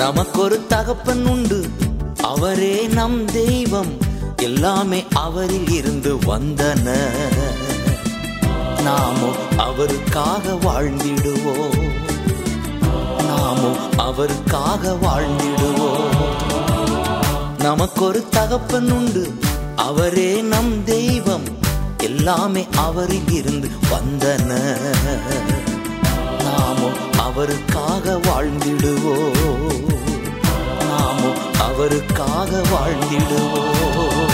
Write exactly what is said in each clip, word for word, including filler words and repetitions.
நமக்கொரு தகப்பன் உண்டு, அவரே நம் தெய்வம். எல்லாமே அவரில் இருந்து வந்தன. நாமோ அவருக்காக வாழ்ந்திடுவோம், நாமோ அவருக்காக வாழ்ந்திடுவோம். நமக்கொரு தகப்பன் உண்டு, அவரே நம் தெய்வம். எல்லாமே அவரில் இருந்து வந்தன. நாமோ அவருக்காக வாழ்ந்திடுவோம், நாமோ அவருக்காக வாழ்ந்திடுவோம்.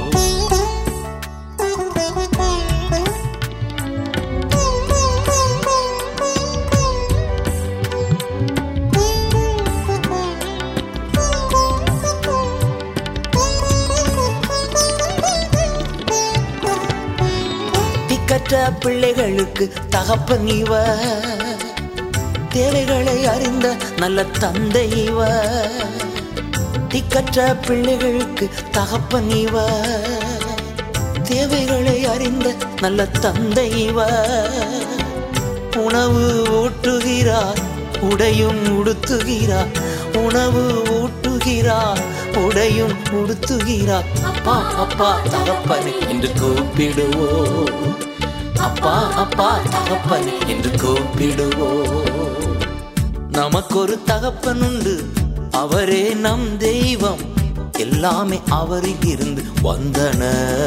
திக்கற்ற பிள்ளைகளுக்கு தகப்பன் இவர், தேவைகளை அறிந்த நல்ல தந்தை இவர். திக்கற்ற பிள்ளைகளுக்கு தகப்பன் இவர், தேவைகளை அறிந்த நல்ல தந்தை இவர். உணவு ஊட்டுகிறார், உடையும் உடுத்துகிறார். உணவு ஊட்டுகிறார், உடையும் உடுத்துகிறார். அப்பா அப்பா தகப்பனே என்று கூப்பிடுவோம், அப்பா அப்பா தகப்பனே என்று கூப்பிடுவோம். நமக்கொரு தகப்பன் உண்டு, அவரே நம் தெய்வம். எல்லாமே அவரில் இருந்து வந்தன.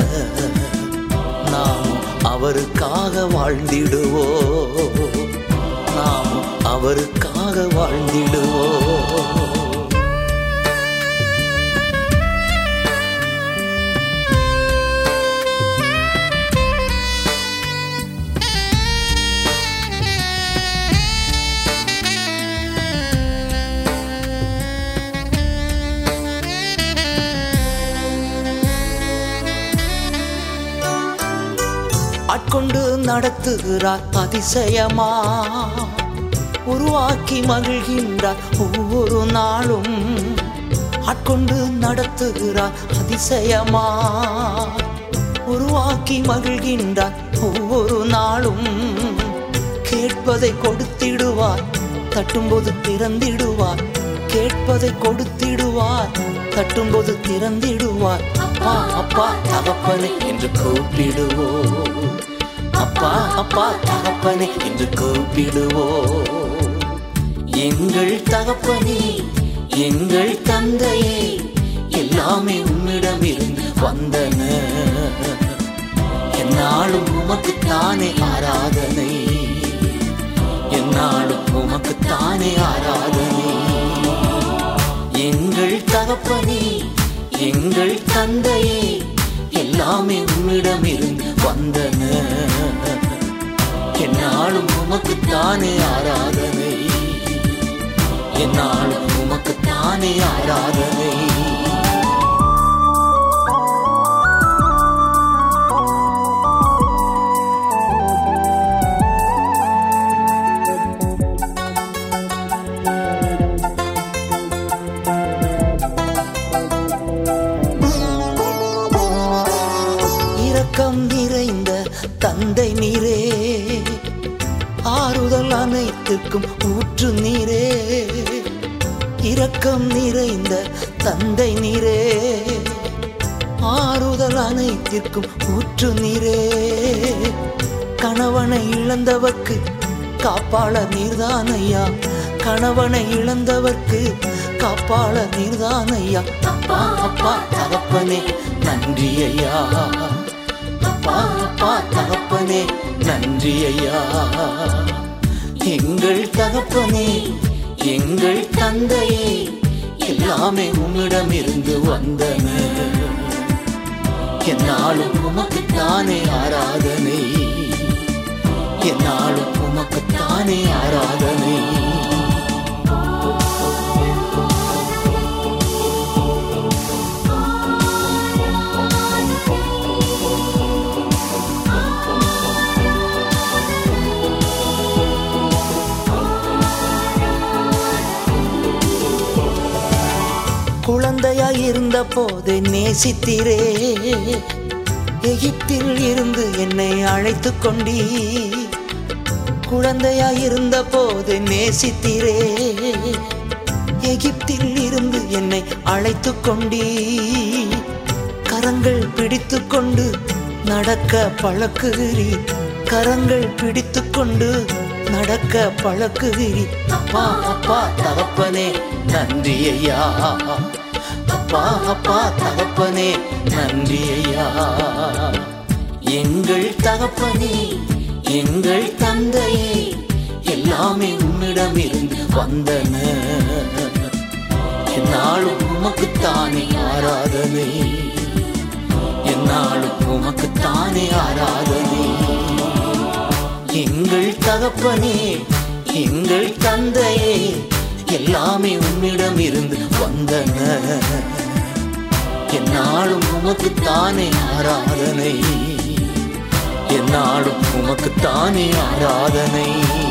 நாம் அவருக்காக வாழ்ந்திடுவோம், நாம் அவருக்காக வாழ்ந்திடுவோம். ஆட்கொண்டு நடத்துகிறார் அதிசயமா, உருவாக்கி மகிழ்கின்றார் ஒவ்வொரு நாளும். ஆட்கொண்டு நடத்துகிறார் அதிசயமா, உருவாக்கி மகிழ்கின்றார் ஒவ்வொரு நாளும். கேட்பதை கொடுத்திடுவார், தட்டும்போது திறந்திடுவார். கேட்பதை கொடுத்திடுவார், தட்டும்போது திறந்திடுவார். அப்பா அப்பா தகப்பனே என்று கூப்பிடுவோம், அப்பா அப்பா தகப்பனே என்று கூப்பிடுவோம். எங்கள் தகப்பனே, எங்கள் தந்தையே, எல்லாமே உம்மிடம் இருந்து வந்தன. என்னாலும் உமக்குத்தானே ஆராதனை, என்னாலும் உமக்குத்தானே ஆராதனை. எங்கள் தகப்பனே, எங்கள் தந்தையே, எல்லாமே உம்மிடம் இருந்து வந்தன. என்னாலும் உமக்குத்தானே ஆராதனை, என்னாலும் உமக்குத்தானே ஆராதனை. இரக்கம் நிறைந்த தந்தை நீரே, ஆறுதல் அனைத்திற்கும் ஊற்று நீரே. இரக்கம் நிறைந்த தந்தை நீரே, ஆறுதல் அனைத்திற்கும் ஊற்று நீரே. கணவனை இழந்தவர்க்கு காப்பாளர் நீர்தானையா, கணவனை இழந்தவர்க்கு காப்பாளர் நீர்தானையா. அப்பா அப்பா தகப்பனே நன்றி ஐயா, அப்பா அப்பா தகப்பனே நன்றி ஐயா. எங்கள் தகப்பனே, எங்கள் தந்தையே, எல்லாமே உம்மிடம் இருந்து வந்தன. என்னாலும் உமக்குத்தானே ஆராதனை, என்னாலும் உமக்குத்தானே ஆராதனை. குழந்தையாய் இருந்த போதே நேசித்தீரே, எகிப்தில் இருந்து என்னை அழைத்து கொண்டீ. குழந்தையாய் இருந்த போதே நேசித்தீரே, எகிப்தில் இருந்து என்னை அழைத்து கொண்டீ, கரங்கள் பிடித்து கொண்டு நடக்க பழக்குகிறீ, கரங்கள் பிடித்து கொண்டு நடக்க பழக்குகிறீ. அப்பா அப்பா தகப்பனே நன்றி ஐயா, அப்பா அப்பா தகப்பனே நன்றி ஐயா. எங்கள் தகப்பனே எங்கள் தந்தையே எல்லாமே உம்மிடம் இருந்து வந்தன, என்னாலும் உமக்குத்தானே ஆராதனை, என்னாலும் உமக்குத்தானே ஆராதனை. எங்கள் தகப்பனே எங்கள் தந்தையே எல்லாமே உம்மிடம் இருந்து வந்தன, என்னாலும் உமக்குத்தானே ஆராதனை, என்னாலும் உமக்குத்தானே ஆராதனை.